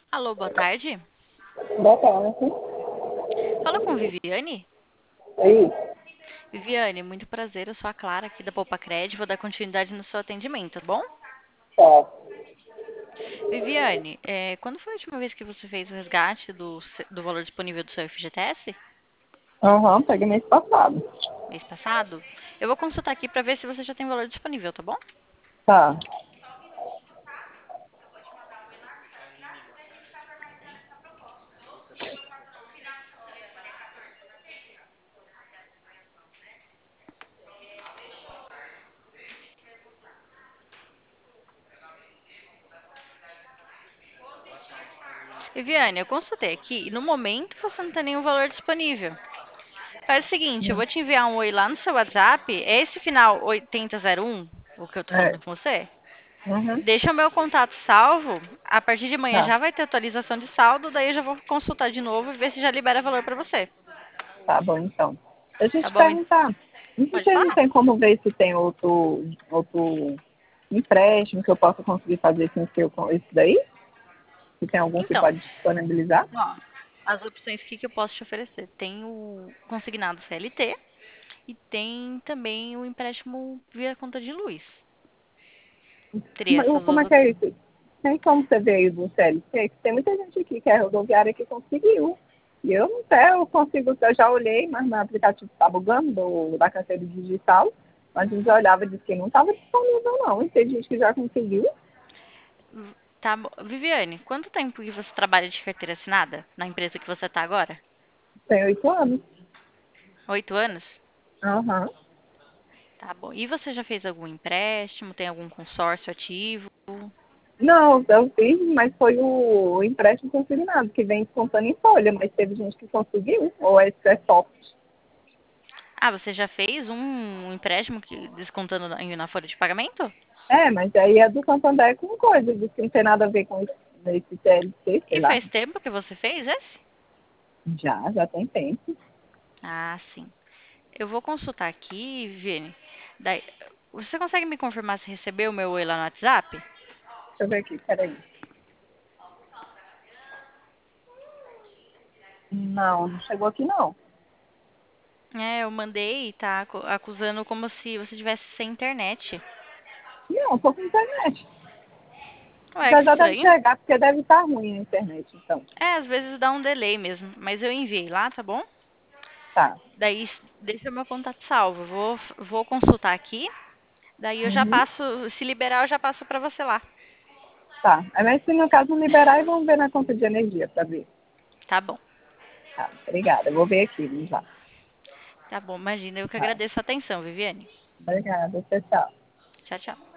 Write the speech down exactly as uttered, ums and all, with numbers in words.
Alô, boa tarde. Boa tarde. Fala com Viviane. Aí, Viviane, muito prazer. Eu sou a Clara aqui da Poupa Cred. Vou dar continuidade no seu atendimento, tá bom? tá. Viviane, é, quando foi a última vez que você fez o resgate do, se- do valor disponível do seu F G T S? Aham, peguei mês passado. Mês passado? Eu vou consultar aqui para ver se você já tem valor disponível, tá bom? Tá. Viviane, eu consultei aqui e no momento você não tem nenhum valor disponível. Faz o seguinte, eu vou te enviar um oi lá no seu WhatsApp. É esse final oitenta zero um, o que eu tô É. falando com você? Uhum. Deixa o meu contato salvo. A partir de amanhã Tá. já vai ter atualização de saldo. Daí eu já vou consultar de novo e ver se já libera valor para você. Tá bom, então. Deixa eu Tá te bom? perguntar. Não sei Pode se não falar? tem como ver se tem outro, outro empréstimo que eu possa conseguir fazer sem ser com esse daí? Se tem algum que Então, pode disponibilizar? ó, as opções que, que eu posso te oferecer. Tem o consignado C L T e tem também o empréstimo via conta de luz. Teria Como essas como duas é que é opções. isso? Tem como você ver aí do C L T? Que tem muita gente aqui que é rodoviária que conseguiu. E eu não sei, eu consigo, eu já olhei, mas meu aplicativo está bugando do, da carteira digital. Mas a gente Uhum. olhava e disse que não estava disponível, não. E tem gente que já conseguiu. V- Tá bom. Viviane, quanto tempo que você trabalha de carteira assinada na empresa que você tá agora? Tem oito anos. Oito anos? Aham. Tá bom. E você já fez algum empréstimo? Tem algum consórcio ativo? Não, eu fiz, mas foi o, o empréstimo consignado, que vem descontando em folha, mas teve gente que conseguiu, ou é, é soft. Ah, você já fez um empréstimo que, descontando na, na folha de pagamento? É, mas aí é do Santander com coisa, diz que não tem nada a ver com esse, esse C L T, sei E lá. faz tempo que você fez esse? Já, já tem tempo. Ah, sim. Eu vou consultar aqui, Viviane. Daí, você consegue me confirmar se recebeu o meu oi lá no WhatsApp? Deixa eu ver aqui, peraí. Não, não chegou aqui não. É, eu mandei, tá acu- acusando como se você tivesse sem internet. Não, tô com internet. Ué, Já que já deve estranho. chegar, porque deve estar ruim a internet, então. É, às vezes dá um delay mesmo, mas eu enviei lá, tá bom? Tá. Daí, deixa o meu contato salvo. Vou, vou consultar aqui. Daí eu já Uhum. passo, se liberar, eu já passo pra você lá. Tá. Aí, mas se no caso não liberar, vamos ver na conta de energia para ver. Tá bom. Tá, obrigada. Eu vou ver aqui, vamos lá. Tá bom, imagina. Eu que Tá. agradeço a atenção, Viviane. Obrigada, tchau, tchau. Tchau, tchau.